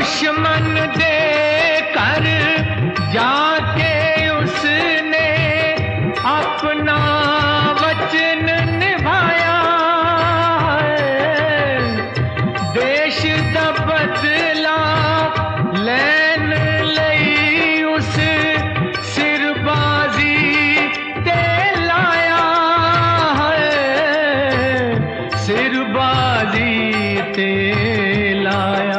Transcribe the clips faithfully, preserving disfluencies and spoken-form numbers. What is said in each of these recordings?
दुश्मन दे कर जाके उसने अपना वचन निभाया है। देश दा बदला लैन लई उस सिरबाजी ते लाया है, सिरबाजी ते लाया।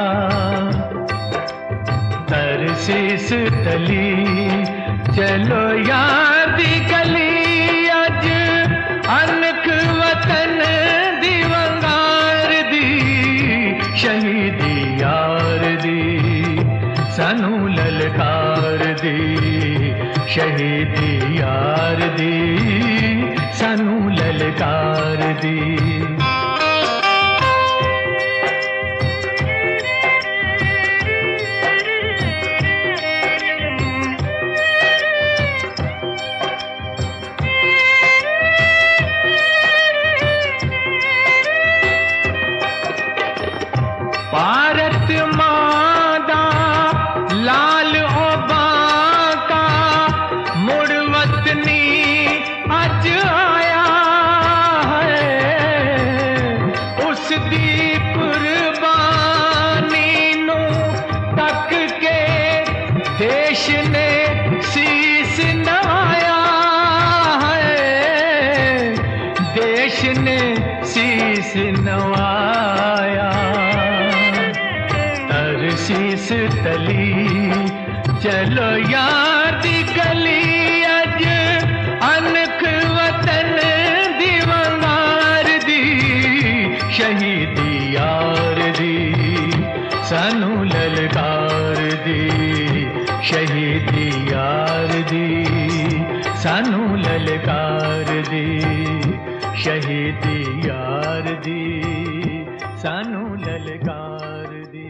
तरसीस तली चलो यार दी गली अज अनक वतन दी वंगार दी शहीदी यार दी सानू ललकार दी शहीदी यार दी सानू ललकार दी। भारत मादा लाल ओबाका मुड़ वतनी अज आया है। उस दी कुर्बानी नू तक के देश ने शीस नवाया है, देश ने शीस नवाया। शीस तली चलो यार दी गली अज अनक वतन दी वंगार दी शहीदी यार दी सानू ललकार दी शहीदी यार दी सानू ललकार दी शहीदी यार दी सानू ललकार दी।